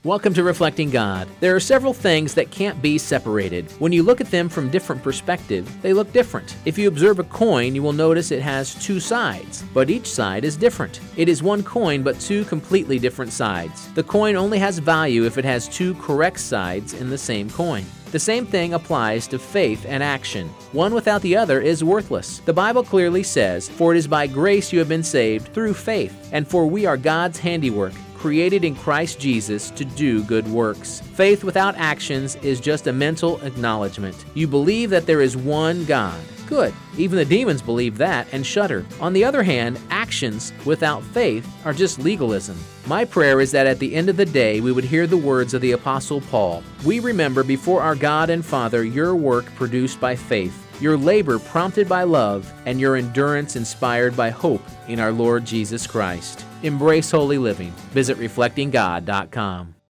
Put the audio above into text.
Welcome to Reflecting God. There are several things that can't be separated. When you look at them from different perspectives, they look different. If you observe a coin, you will notice it has two sides, but each side is different. It is one coin, but two completely different sides. The coin only has value if it has two correct sides in the same coin. The same thing applies to faith and action. One without the other is worthless. The Bible clearly says, "For it is by grace you have been saved through faith, and for we are God's handiwork, created in Christ Jesus to do good works." Faith without actions is just a mental acknowledgement. You believe that there is one God. Good. Even the demons believe that and shudder. On the other hand, actions without faith are just legalism. My prayer is that at the end of the day, we would hear the words of the Apostle Paul. "We remember before our God and Father your work produced by faith, your labor prompted by love, and your endurance inspired by hope in our Lord Jesus Christ." Embrace holy living. Visit reflectinggod.com.